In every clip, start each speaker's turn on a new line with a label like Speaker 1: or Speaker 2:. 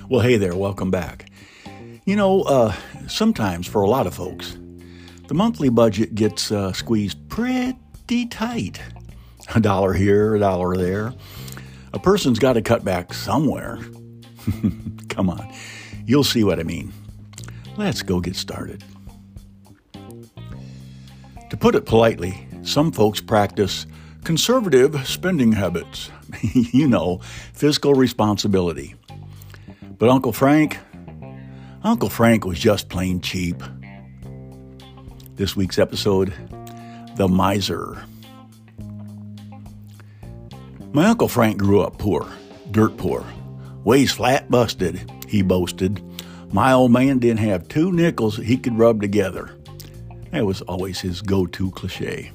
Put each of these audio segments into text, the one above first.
Speaker 1: Well, hey there, welcome back. Sometimes for a lot of folks, the monthly budget gets squeezed pretty tight. A dollar here, a dollar there. A person's got to cut back somewhere. Come on, you'll see what I mean. Let's go get started. To put it politely, some folks practice conservative spending habits. Fiscal responsibility. But Uncle Frank was just plain cheap. This week's episode, The Miser. My Uncle Frank grew up poor, dirt poor. Ways flat busted, he boasted. My old man didn't have 2 nickels he could rub together. That was always his go-to cliche.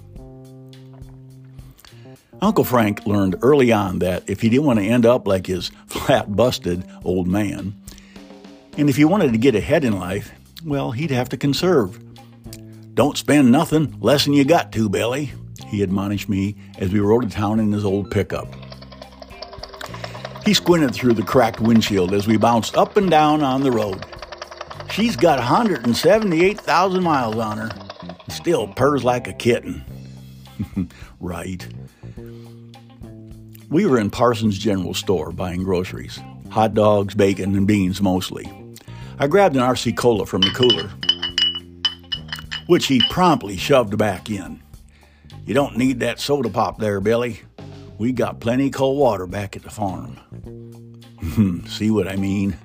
Speaker 1: Uncle Frank learned early on that if he didn't want to end up like his flat-busted old man, and if he wanted to get ahead in life, well, he'd have to conserve. Don't spend nothing less than you got to, Billy, he admonished me as we rode to town in his old pickup. He squinted through the cracked windshield as we bounced up and down on the road. She's got 178,000 miles on her, and still purrs like a kitten. Right. We were in Parsons General Store buying groceries. Hot dogs, bacon, and beans mostly. I grabbed an RC Cola from the cooler, which he promptly shoved back in. You don't need that soda pop there, Billy. We got plenty of cold water back at the farm. See what I mean?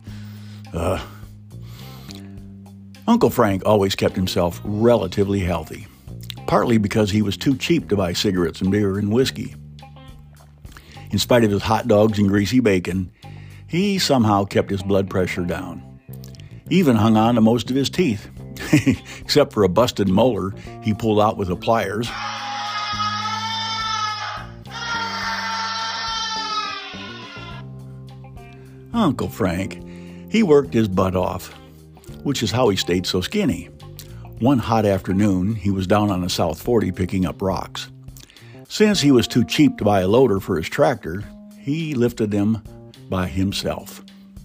Speaker 1: Uncle Frank always kept himself relatively healthy, partly because he was too cheap to buy cigarettes and beer and whiskey. In spite of his hot dogs and greasy bacon, he somehow kept his blood pressure down. He even hung on to most of his teeth, except for a busted molar he pulled out with the pliers. Uncle Frank, he worked his butt off, which is how he stayed so skinny. One hot afternoon, he was down on the South 40 picking up rocks. Since he was too cheap to buy a loader for his tractor, he lifted them by himself.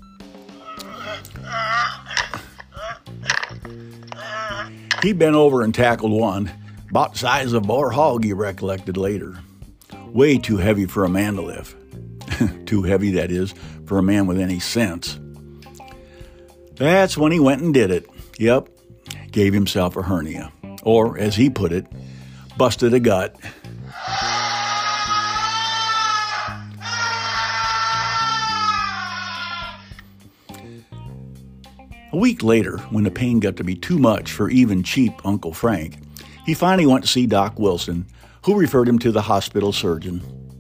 Speaker 1: He bent over and tackled one, about the size of a boar hog, he recollected later. Way too heavy for a man to lift. Too heavy, that is, for a man with any sense. That's when he went and did it. Yep, gave himself a hernia. Or, as he put it, busted a gut. A week later, when the pain got to be too much for even cheap Uncle Frank, he finally went to see Doc Wilson, who referred him to the hospital surgeon.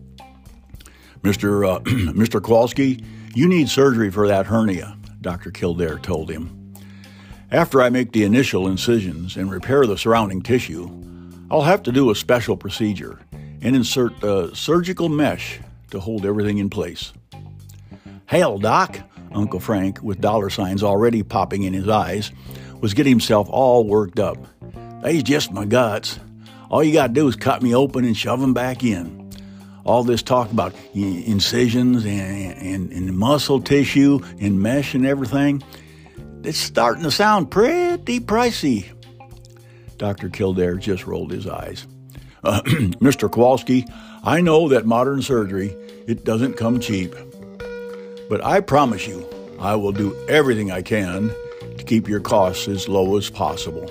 Speaker 1: Mr. Kowalski, you need surgery for that hernia, Dr. Kildare told him. After I make the initial incisions and repair the surrounding tissue, I'll have to do a special procedure and insert a surgical mesh to hold everything in place. Hell, Doc, Uncle Frank, with dollar signs already popping in his eyes, was getting himself all worked up. They's just my guts. All you gotta do is cut me open and shove them back in. All this talk about incisions and muscle tissue and mesh and everything, it's starting to sound pretty pricey. Dr. Kildare just rolled his eyes. Mr. Kowalski, I know that modern surgery, it doesn't come cheap. But I promise you, I will do everything I can to keep your costs as low as possible.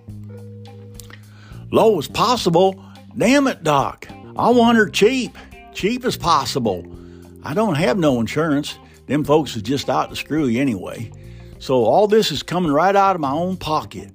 Speaker 1: Low as possible? Damn it, Doc. I want her cheap. Cheap as possible. I don't have no insurance. Them folks is just out to screw you anyway. So all this is coming right out of my own pocket.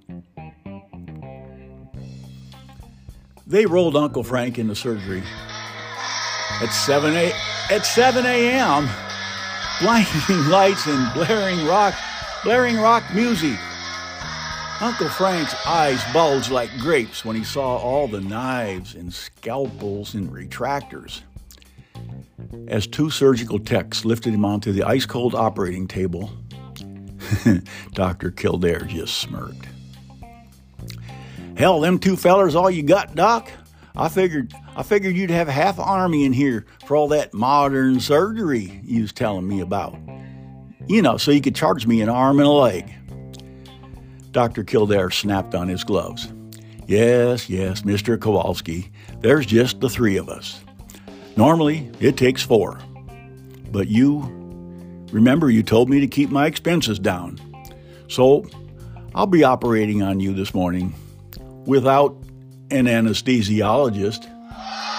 Speaker 1: They rolled Uncle Frank into surgery at 7 a.m. Blinding lights and blaring rock music. Uncle Frank's eyes bulged like grapes when he saw all the knives and scalpels and retractors. As 2 surgical techs lifted him onto the ice-cold operating table, Dr. Kildare just smirked. Hell, them 2 fellers all you got, Doc? I figured you'd have half an army in here for all that modern surgery you was telling me about. So you could charge me an arm and a leg. Dr. Kildare snapped on his gloves. Yes, Mr. Kowalski, there's just the three of us. Normally, it takes 4. But remember you told me to keep my expenses down. So, I'll be operating on you this morning without an anesthesiologist.